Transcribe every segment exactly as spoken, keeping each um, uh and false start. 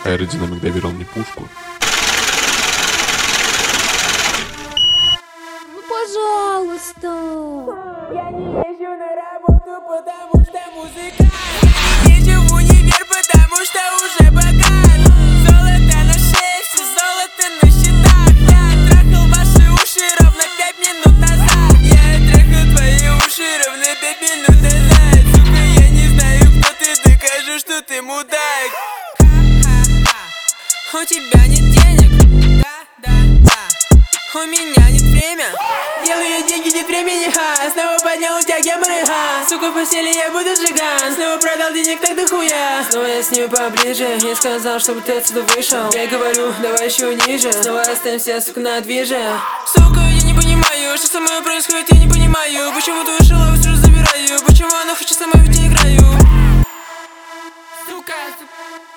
Аэродинамик доверил мне пушку. Ну, пожалуйста. Я не езжу на работу, потому что музыкант. Я не езжу в универ, потому что уже богат. Золото на шее, все золото на счетах. Я трахал ваши уши ровно пять минут назад. Я трахал твои уши ровно пять минут назад. Сука, я не знаю, кто ты, докажу, что ты мудак. У тебя нет денег? Да, да, да. У меня нет время. Делаю деньги, нет времени, ха. Снова поднял у тебя геморрой, ха. Сука, в постели я буду сжиган. Снова продал денег так до хуя. Снова я с ним поближе. Я сказал, чтобы ты отсюда вышел. Я говорю, давай еще ниже. Снова остаемся, сука, на движе. Сука, я не понимаю, что со мной происходит, я не понимаю. Почему ты ушел, а сразу забираю. Почему она хочет со мной, ведь я играю. Сука, сука.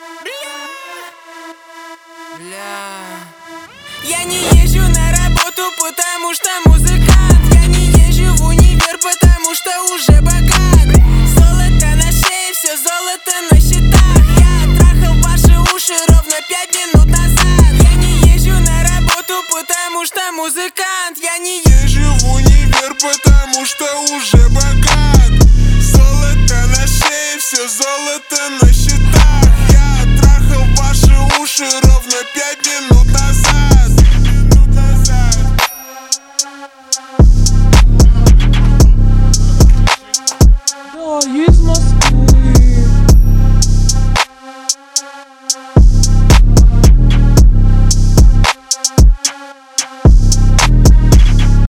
Бля. Я не езжу на работу, потому что музыкант. Я не езжу в универ, потому что уже богат. Золото на шее, все золото на счетах. Я трахал ваши уши ровно пять минут назад. Я не езжу на работу, потому что музыкант. Я не езжу в универ, потому что уже богат. Золото на шее, все золото на счетах. Я трахал ваши уши ровно пять минут назад.